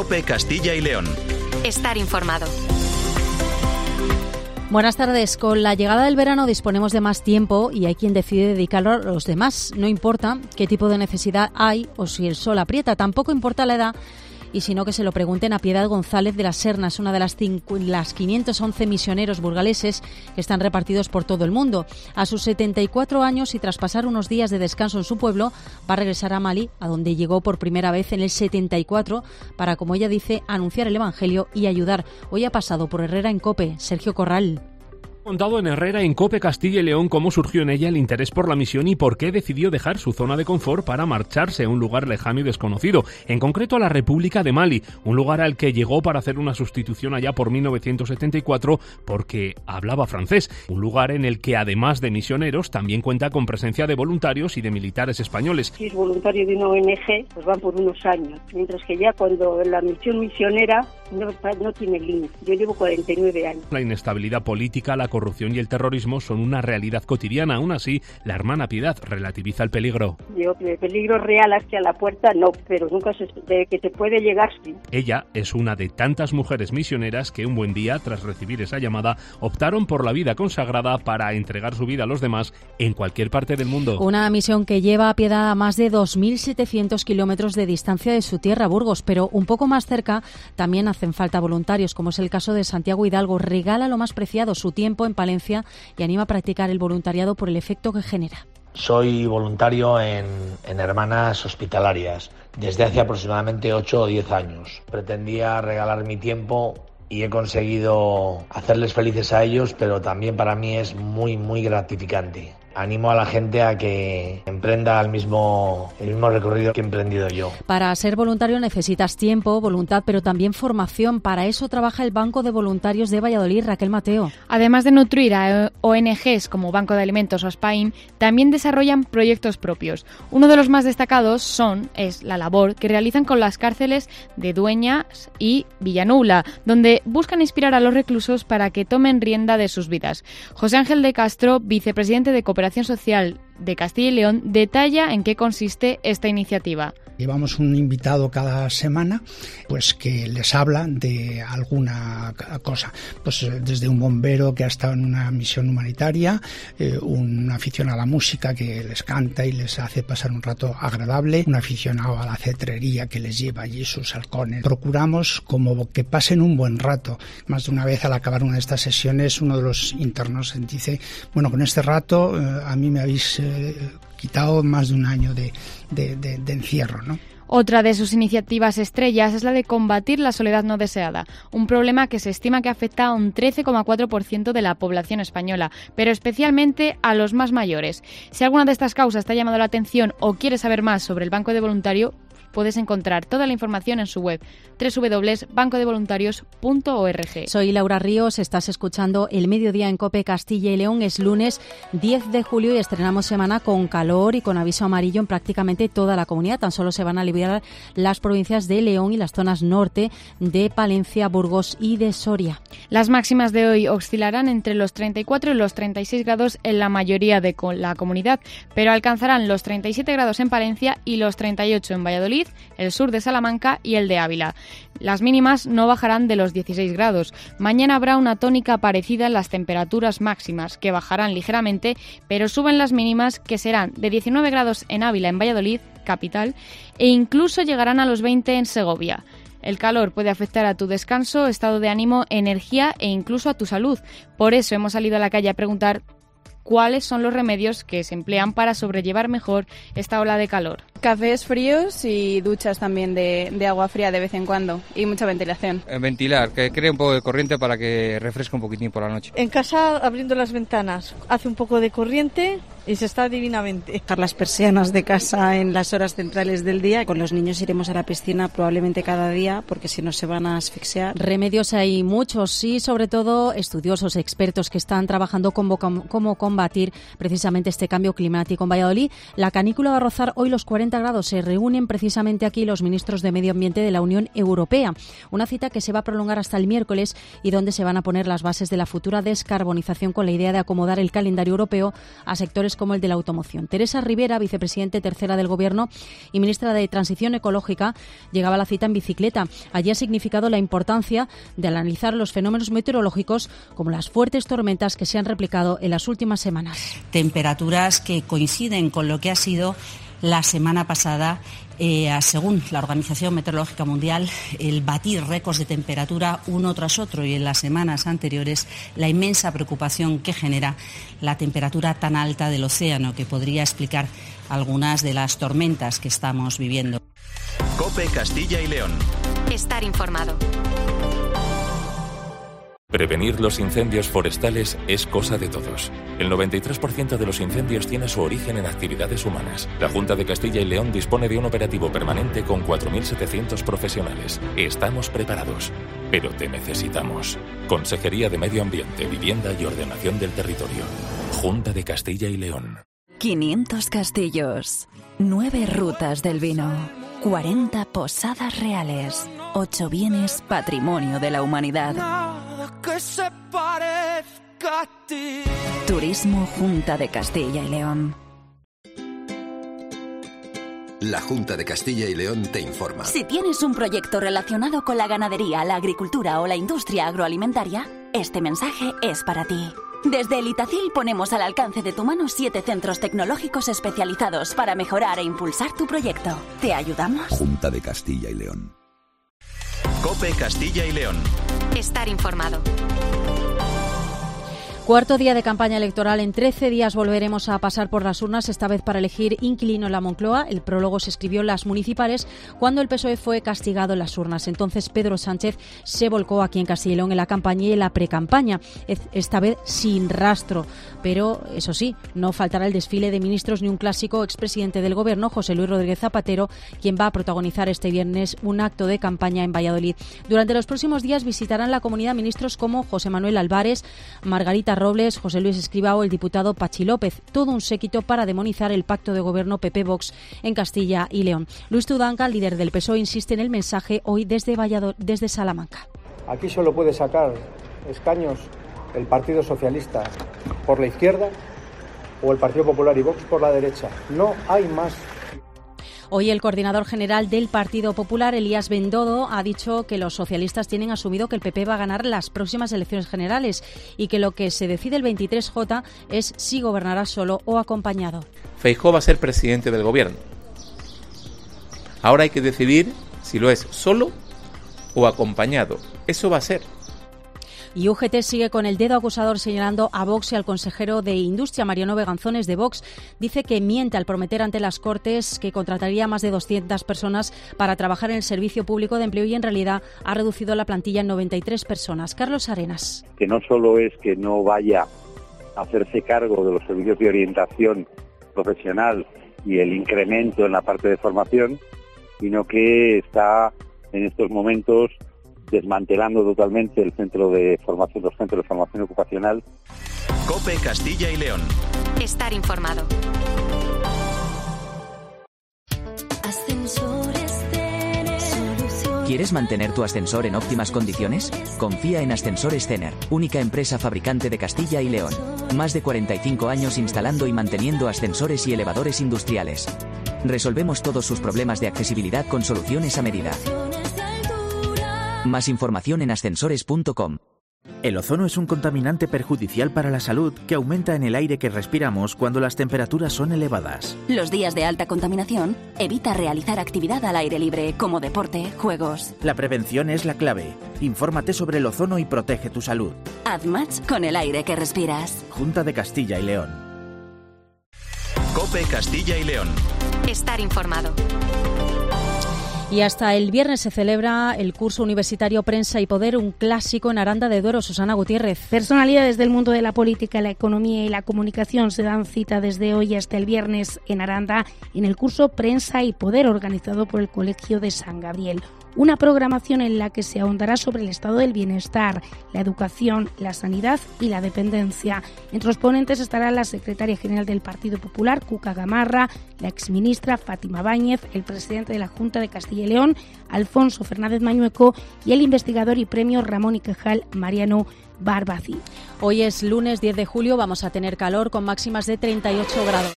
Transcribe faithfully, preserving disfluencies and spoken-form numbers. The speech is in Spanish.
COPE Castilla y León. Estar informado. Buenas tardes. Con la llegada del verano disponemos de más tiempo y hay quien decide dedicarlo a los demás. No importa qué tipo de necesidad hay o si el sol aprieta, tampoco importa la edad. Y si no, que se lo pregunten a Piedad González de la Serna, es una de las, cinco, las quinientos once misioneros burgaleses que están repartidos por todo el mundo. A sus setenta y cuatro años y tras pasar unos días de descanso en su pueblo, va a regresar a Mali, a donde llegó por primera vez en el setenta y cuatro, para, como ella dice, anunciar el Evangelio y ayudar. Hoy ha pasado por Herrera en COPE, Sergio Corral. Contado en Herrera en COPE Castilla y León cómo surgió en ella el interés por la misión y por qué decidió dejar su zona de confort para marcharse a un lugar lejano y desconocido, en concreto a la República de Mali, un lugar al que llegó para hacer una sustitución allá por mil novecientos setenta y cuatro porque hablaba francés, un lugar en el que además de misioneros también cuenta con presencia de voluntarios y de militares españoles. Si es voluntario de una O N G, pues van por unos años, mientras que ya cuando la misión misionera no, no tiene límite. Yo llevo cuarenta y nueve años. La inestabilidad política, la corrupción y el terrorismo son una realidad cotidiana. Aún así, la hermana Piedad relativiza el peligro. Yo, el peligro real hacia la puerta no, pero nunca se de que se puede llegar, sí. Ella es una de tantas mujeres misioneras que un buen día, tras recibir esa llamada, optaron por la vida consagrada para entregar su vida a los demás en cualquier parte del mundo. Una misión que lleva a Piedad a más de dos mil setecientos kilómetros de distancia de su tierra, Burgos, pero un poco más cerca también hacen falta voluntarios, como es el caso de Santiago Hidalgo. Regala lo más preciado, su tiempo en Palencia, y anima a practicar el voluntariado por el efecto que genera. Soy voluntario en, en Hermanas Hospitalarias desde hace aproximadamente ocho o diez años. Pretendía regalar mi tiempo y he conseguido hacerles felices a ellos, pero también para mí es muy, muy gratificante. Animo a la gente a que emprenda el mismo, el mismo recorrido que he emprendido yo. Para ser voluntario necesitas tiempo, voluntad, pero también formación. Para eso trabaja el Banco de Voluntarios de Valladolid, Raquel Mateo. Además de nutrir a O N Ges como Banco de Alimentos o Spain, también desarrollan proyectos propios. Uno de los más destacados son es la labor que realizan con las cárceles de Dueñas y Villanula, donde buscan inspirar a los reclusos para que tomen rienda de sus vidas. José Ángel de Castro, vicepresidente de Cooperación Social de Castilla y León, detalla en qué consiste esta iniciativa. Llevamos un invitado cada semana, pues que les habla de alguna cosa, pues desde un bombero que ha estado en una misión humanitaria, eh, un aficionado a la música que les canta y les hace pasar un rato agradable, un aficionado a la cetrería que les lleva allí sus halcones. Procuramos como que pasen un buen rato. Más de una vez al acabar una de estas sesiones, uno de los internos dice, bueno, con este rato eh, a mí me habéis eh, quitado más de un año de, de, de, de encierro, ¿no? Otra de sus iniciativas estrellas es la de combatir la soledad no deseada, un problema que se estima que afecta a un trece coma cuatro por ciento de la población española, pero especialmente a los más mayores. Si alguna de estas causas te ha llamado la atención o quieres saber más sobre el Banco de Voluntarios, puedes encontrar toda la información en su web doble u doble u doble u punto banco de voluntarios punto org. Soy Laura Ríos, estás escuchando El Mediodía en COPE Castilla y León. Es lunes diez de julio y estrenamos semana con calor y con aviso amarillo en prácticamente toda la comunidad. Tan solo se van a aliviar las provincias de León y las zonas norte de Palencia, Burgos y de Soria. Las máximas de hoy oscilarán entre los treinta y cuatro y los treinta y seis grados en la mayoría de la comunidad, pero alcanzarán los treinta y siete grados en Palencia y los treinta y ocho en Valladolid, el sur de Salamanca y el de Ávila. Las mínimas no bajarán de los dieciséis grados. Mañana habrá una tónica parecida en las temperaturas máximas, que bajarán ligeramente, pero suben las mínimas, que serán de diecinueve grados en Ávila, en Valladolid, capital, e incluso llegarán a los veinte en Segovia. El calor puede afectar a tu descanso, estado de ánimo, energía e incluso a tu salud. Por eso hemos salido a la calle a preguntar cuáles son los remedios que se emplean para sobrellevar mejor esta ola de calor. Cafés fríos y duchas también de, de agua fría de vez en cuando y mucha ventilación. Ventilar, que cree un poco de corriente para que refresque un poquitín por la noche. En casa abriendo las ventanas, hace un poco de corriente y se está divinamente. Dejar las persianas de casa en las horas centrales del día. Con los niños iremos a la piscina probablemente cada día porque si no se van a asfixiar. Remedios hay muchos y sobre todo estudiosos, expertos que están trabajando cómo, cómo combatir precisamente este cambio climático. En Valladolid la canícula va a rozar hoy los cuarenta grados. Se reúnen precisamente aquí los ministros de Medio Ambiente de la Unión Europea. Una cita que se va a prolongar hasta el miércoles y donde se van a poner las bases de la futura descarbonización con la idea de acomodar el calendario europeo a sectores sectores como el de la automoción. Teresa Rivera, vicepresidente tercera del Gobierno y ministra de Transición Ecológica, llegaba a la cita en bicicleta. Allí ha significado la importancia de analizar los fenómenos meteorológicos como las fuertes tormentas que se han replicado en las últimas semanas. Temperaturas que coinciden con lo que ha sido la semana pasada, eh, según la Organización Meteorológica Mundial, el batir récords de temperatura uno tras otro, y en las semanas anteriores la inmensa preocupación que genera la temperatura tan alta del océano, que podría explicar algunas de las tormentas que estamos viviendo. COPE Castilla y León. Estar informado. Prevenir los incendios forestales es cosa de todos. El noventa y tres por ciento de los incendios tiene su origen en actividades humanas. La Junta de Castilla y León dispone de un operativo permanente con cuatro mil setecientos profesionales. Estamos preparados, pero te necesitamos. Consejería de Medio Ambiente, Vivienda y Ordenación del Territorio. Junta de Castilla y León. quinientos castillos, nueve rutas del vino, cuarenta posadas reales, ocho bienes patrimonio de la humanidad. Que se parezca a ti. Turismo Junta de Castilla y León. La Junta de Castilla y León te informa. Si tienes un proyecto relacionado con la ganadería, la agricultura o la industria agroalimentaria, este mensaje es para ti. Desde el Itacil ponemos al alcance de tu mano siete centros tecnológicos especializados para mejorar e impulsar tu proyecto. ¿Te ayudamos? Junta de Castilla y León. COPE Castilla y León. Estar informado. Cuarto día de campaña electoral. En trece días volveremos a pasar por las urnas, esta vez para elegir inquilino en la Moncloa. El prólogo se escribió en las municipales cuando el P S O E fue castigado en las urnas. Entonces Pedro Sánchez se volcó aquí en Castilla y León en la campaña y en la precampaña, esta vez sin rastro. Pero, eso sí, no faltará el desfile de ministros ni un clásico expresidente del Gobierno, José Luis Rodríguez Zapatero, quien va a protagonizar este viernes un acto de campaña en Valladolid. Durante los próximos días visitarán la comunidad ministros como José Manuel Álvarez, Margarita Robles, José Luis Escribao o el diputado Pachi López. Todo un séquito para demonizar el pacto de gobierno P P-Vox en Castilla y León. Luis Tudanca, líder del P S O E, insiste en el mensaje hoy desde Valladolid, desde Salamanca. Aquí solo puede sacar escaños el Partido Socialista por la izquierda o el Partido Popular y Vox por la derecha. No hay más. Hoy el coordinador general del Partido Popular, Elías Bendodo, ha dicho que los socialistas tienen asumido que el P P va a ganar las próximas elecciones generales y que lo que se decide el veintitrés J es si gobernará solo o acompañado. Feijóo va a ser presidente del gobierno. Ahora hay que decidir si lo es solo o acompañado. Eso va a ser. Y U G T sigue con el dedo acusador señalando a Vox y al consejero de Industria, Mariano Beganzones, de Vox. Dice que miente al prometer ante las Cortes que contrataría a más de doscientas personas para trabajar en el Servicio Público de Empleo y en realidad ha reducido la plantilla en noventa y tres personas. Carlos Arenas. Que no solo es que no vaya a hacerse cargo de los servicios de orientación profesional y el incremento en la parte de formación, sino que está en estos momentos desmantelando totalmente el centro de formación, los centros de formación ocupacional. COPE Castilla y León. Estar informado. ¿Quieres mantener tu ascensor en óptimas condiciones? Confía en Ascensores Cener, única empresa fabricante de Castilla y León. Más de cuarenta y cinco años instalando y manteniendo ascensores y elevadores industriales. Resolvemos todos sus problemas de accesibilidad con soluciones a medida. Más información en ascensores punto com. El ozono es un contaminante perjudicial para la salud que aumenta en el aire que respiramos cuando las temperaturas son elevadas. Los días de alta contaminación, evita realizar actividad al aire libre, como deporte, juegos. La prevención es la clave. Infórmate sobre el ozono y protege tu salud. Haz match con el aire que respiras. Junta de Castilla y León. COPE Castilla y León. Estar informado. Y hasta el viernes se celebra el curso universitario Prensa y Poder, un clásico en Aranda de Duero. Susana Gutiérrez. Personalidades del mundo de la política, la economía y la comunicación se dan cita desde hoy hasta el viernes en Aranda en el curso Prensa y Poder, organizado por el Colegio de San Gabriel. una programación en la que se ahondará sobre el estado del bienestar, la educación, la sanidad y la dependencia. Entre los ponentes estará la secretaria general del Partido Popular, Cuca Gamarra, la exministra Fátima Báñez, el presidente de la Junta de Castilla y León, Alfonso Fernández Mañueco, y el investigador y premio Ramón y Cajal, Mariano Barbací. Hoy es lunes diez de julio, vamos a tener calor con máximas de treinta y ocho grados.